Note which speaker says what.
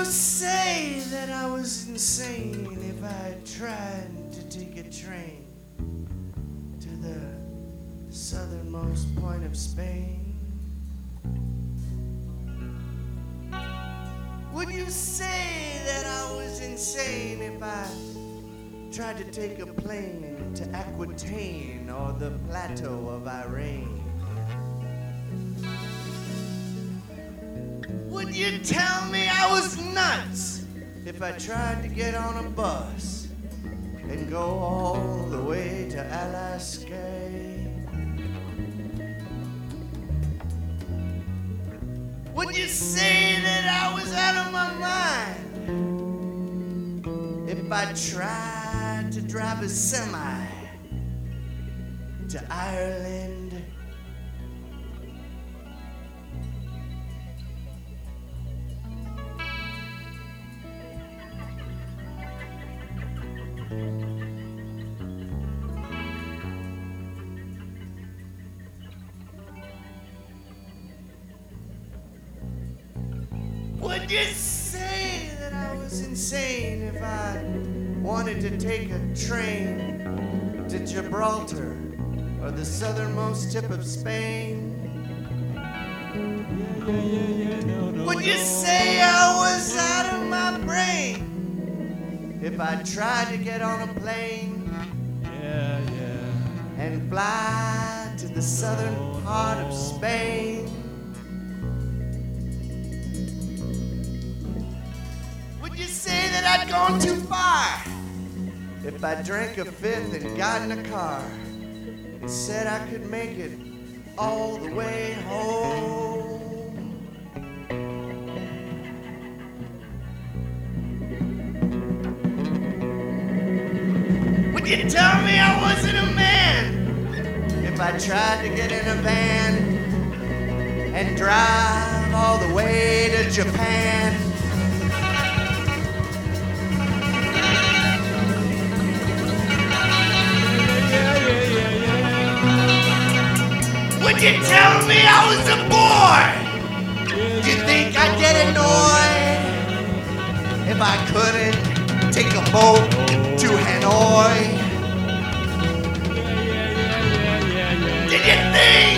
Speaker 1: say that I was insane if I tried to take a train to the southernmost point of Spain? Would you say that I was insane if I tried to take a plane to Aquitaine or the plateau of Irene? Would you tell me I was nuts if I tried to get on a bus and go all the way to Alaska? Would you say that I was out of my mind if I tried to drive a semi to Ireland? Would you say that I was insane if I wanted to take a train to Gibraltar or the southernmost tip of Spain? Would you say I was out of my brain if I tried to get on a plane and fly to the southern part of Spain? Would you say that I'd gone too far if I drank a fifth and got in a car and said I could make it all the way home? Would you tell me I wasn't a man if I tried to get in a van and drive all the way to Japan? Would you tell me I was a boy? Do you think I'd get annoyed if I couldn't take a boat to Hanoi? Did you think